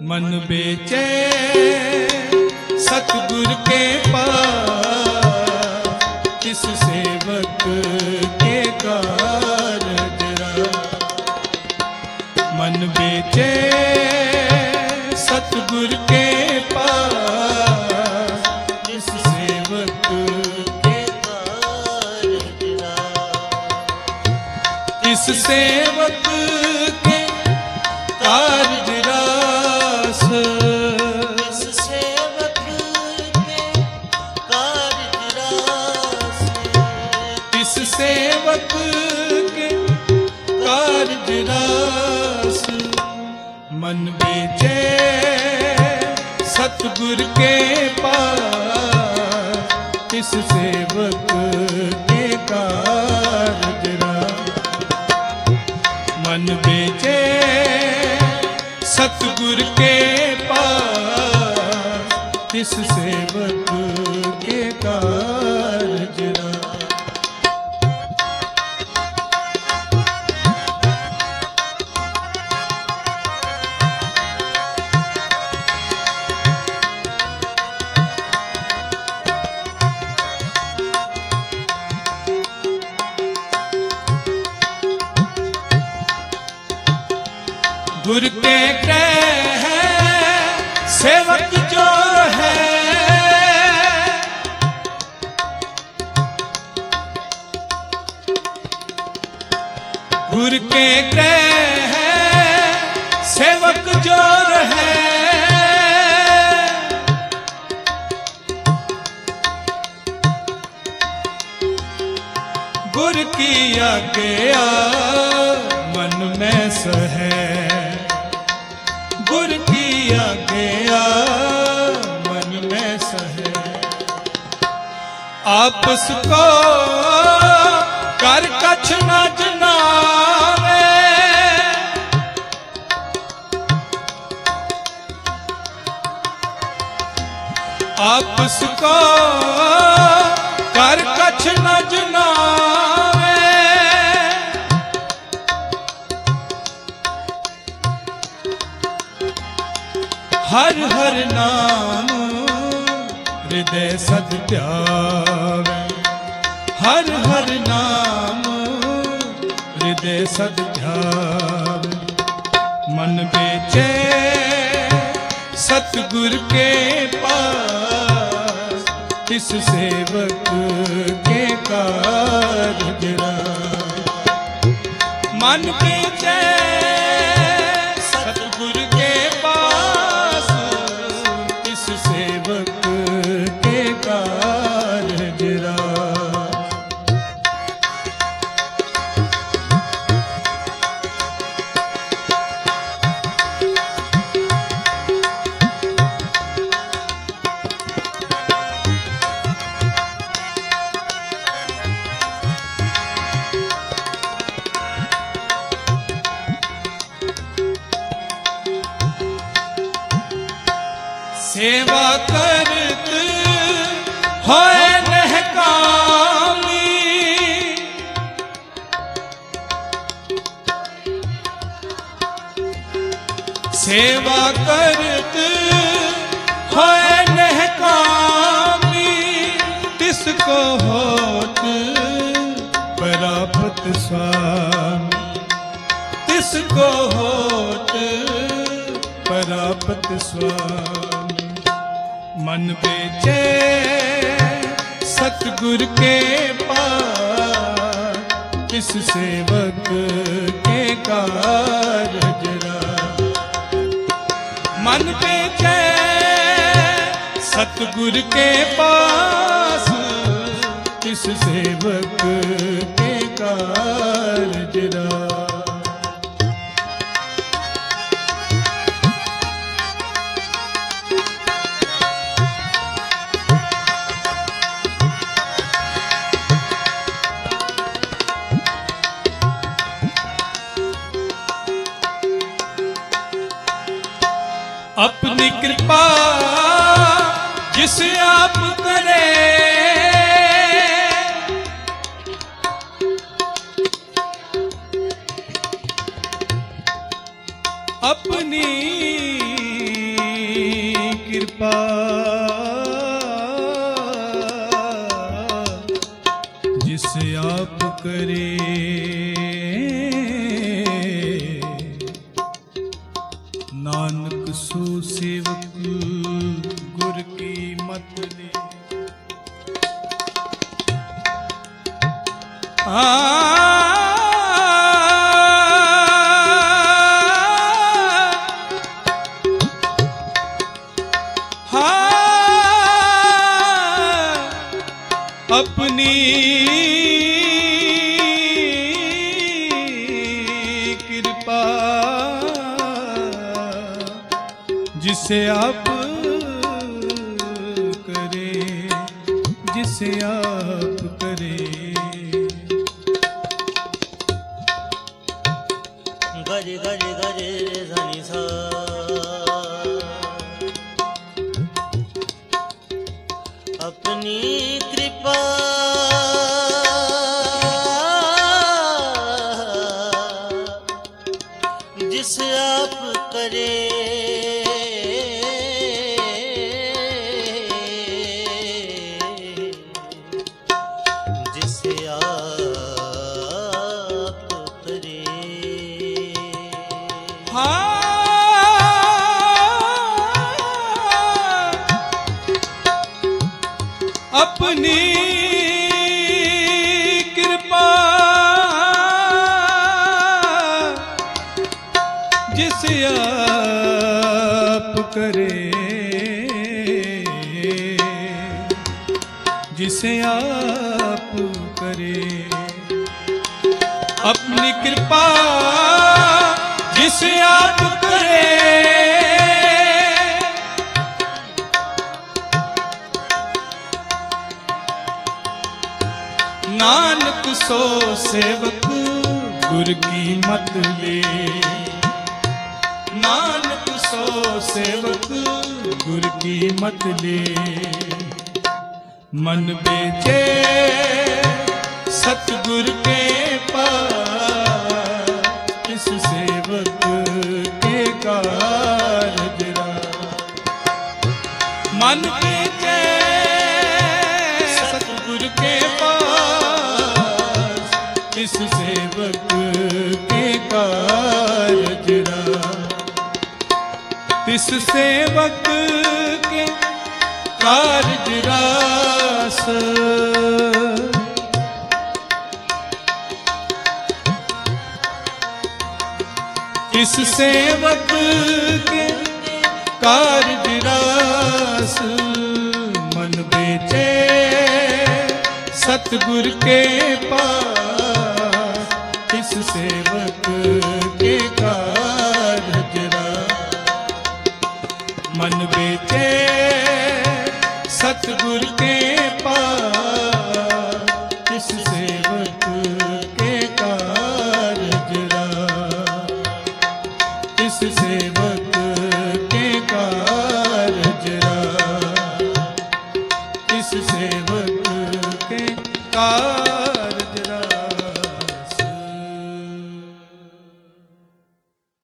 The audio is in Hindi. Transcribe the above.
मन बेचे सतगुर के पास, किस सेवक के कारज रास। मन बेचे सतगुर के पास, किस सेवक के कारज रास। इस सेवक के कारज रास, इस सेवक के कारज रास। इस सेवक के कारज रास। मन बेचे सतगुर के पास, इस सेवक के कारज रास। मन बेचे सतगुर के पास, इस सेवक के कारज रास। गुर के ग्रह सेवक जो है, गुर के ग्रह सेवक जो है। गुर की आज्ञा मन में सहे, गुर की आज्ञा मन में सहे। आपस को कर कछ न जनावे, आपस को कर कछ न जनावे। हर हर नाम हृदय सद ध्यावे, हर हर नाम हृदय सद ध्यावे। मन बेचे सतगुर के पास, इस सेवक के कारज रास। मन बेचे सतगुर के पास, इस सेवक के कारज रास। सेवा करत होए नहकामी, सेवा करत होए नहकामी। तिसको होत परापत स्वामी, तिसको होत परापत स्वामी। मन बेचे सतगुर के पास, किस सेवक के कारज रास। मन बेचे सतगुर के पास, किस सेवक के कारज रास। अपनी कृपा जिस आप करे, अपनी कृपा जिसे आप करे, नानक सो सेवक गुर की मत ले। अपनी कृपा जिसे आप करे, जिसे आप करे। गज गज गज धनी सा अपनी कृपा जिस आप करे, जिसे आप करे। अपनी कृपा जिसे आप करे, जिसे आप करे। अपनी कृपा जिसे आप करे, नानक सो सेवक गुर की मत ले। नानक सो सेवक गुर की मत ले। मन बेचे सतगुर के पास, इस सेवक के कारज रास। मन बेचे सतगुर के पास, इस सेवक के कारज रास। इस सेवक के कारज रास। इस सेवक के कारज रास। मन बेचे सतगुर के पास, इस सेवक के कारज रास। मन बेचे सतगुर के पास, इस सेवक के कारज रास। इस सेवक के कारज रास। इस सेवक के कारज